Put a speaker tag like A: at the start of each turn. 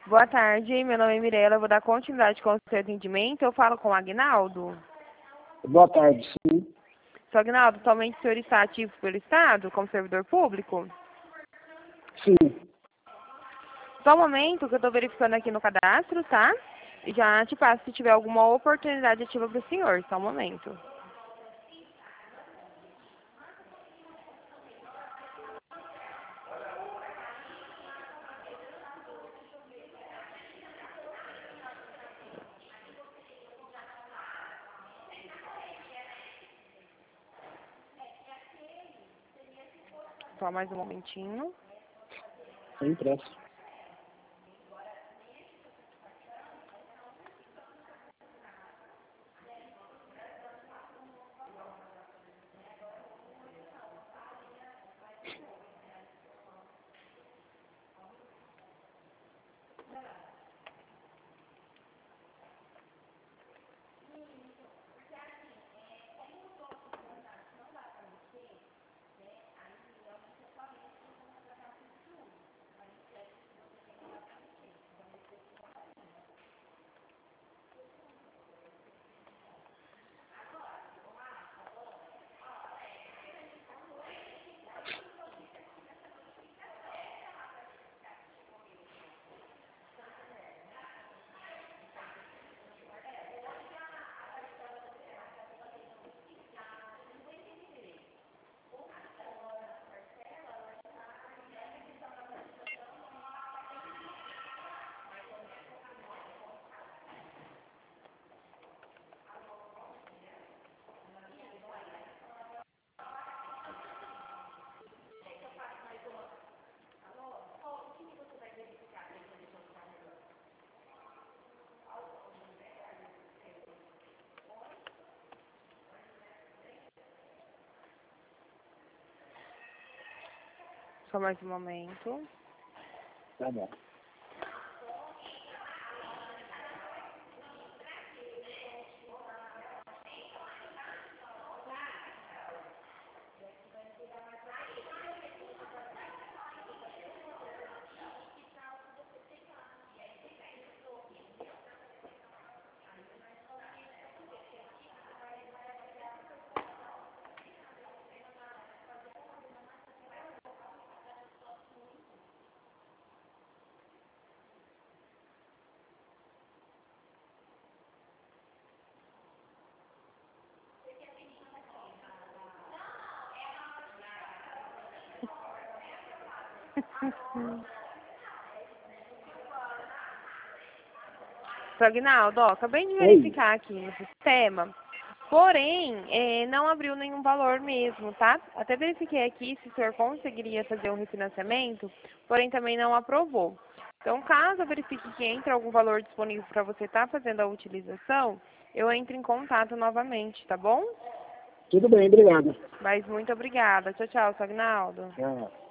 A: Boa tarde, meu nome é Mirella, eu vou dar continuidade com o seu atendimento. Eu falo com o Agnaldo.
B: Boa tarde, sim.
A: Seu Agnaldo, atualmente o senhor está ativo pelo Estado como servidor público?
B: Sim.
A: Só um momento que eu estou verificando aqui no cadastro, tá? E já te passo se tiver alguma oportunidade ativa para o senhor. Só um momento. Só mais um momentinho.
B: Sem pressa. Só mais um momento. Tá bom.
A: Seu Agnaldo, ó, acabei de verificar aqui no sistema, porém, não abriu nenhum valor mesmo, tá? Até verifiquei aqui se o senhor conseguiria fazer um refinanciamento, porém também não aprovou. Então, caso eu verifique que entra algum valor disponível para você estar fazendo a utilização, eu entro em contato novamente, tá bom?
B: Tudo bem, obrigado.
A: Mas muito obrigada. Tchau, tchau, seu Agnaldo.
B: Tchau.